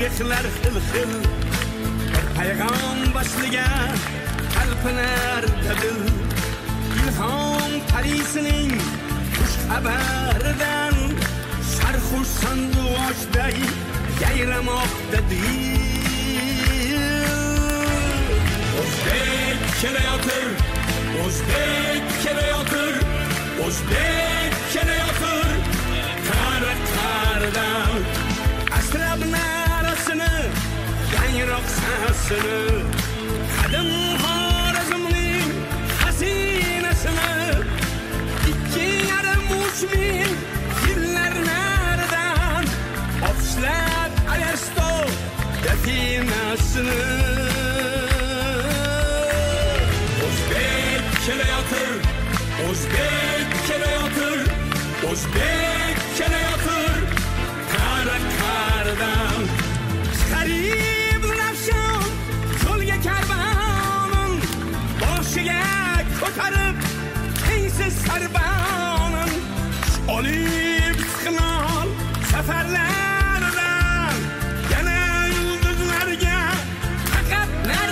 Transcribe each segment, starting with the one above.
ayiqlar xil-xil payg'am boshiga talpinar dadil ilhom parisining xush xabaridan sarxush sanduqday yayramoqda dil. O'zbek kelayotir, o'zbek kelayotir, o'zbek kelayotir qariqlardan asrab narasini yangroq sasini qadim Xorazmning xazinasini 2,5 ming yillar naridan ofslab Aristo definasini. O'zbek kelayotir, o'zbek kelayotir, o'zbek kelayotir qariqlardan qarib ravshan yo'lga karvonim boshiga ko'tarib kengsiz sarbonim olib signal safarlardan yana yulduzlarga faqat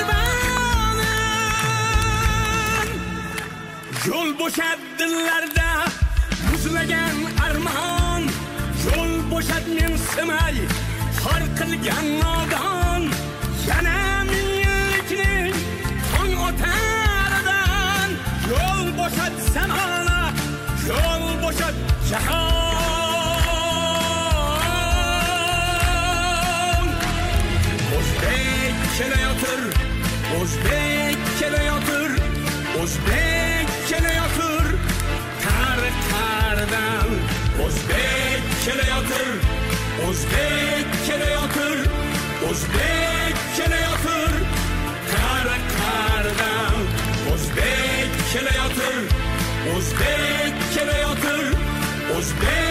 narvonim yo'l bo'shat dillarda muzlagan armon yo'l bo'shat mensimay xor qilgan nodon yana ming yillikning tong o'taridan yo'l bo'shat zamona yo'l bo'shat jahon. O'zbek kelayotir, o'zbek kelayotir, o'zbek kelayotir qariqlardan. O'zbek kelayotir, o'zbek kelayotir, o'zbek kelayotir qariqlardan. O'zbek kelayotir, o'zbek kelayotir, o'zbek